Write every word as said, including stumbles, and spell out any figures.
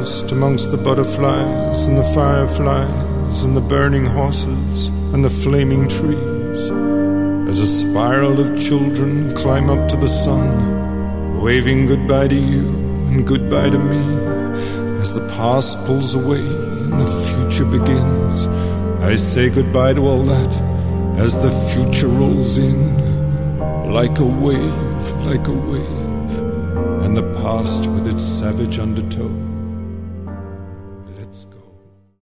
forest amongst the butterflies and the fireflies and the burning horses and the flaming trees, as a spiral of children climb up to the sun, waving goodbye to you and goodbye to me. As the past pulls away and the future begins, I say goodbye to all that as the future rolls in, like a wave, like a wave, and the past with its savage undertow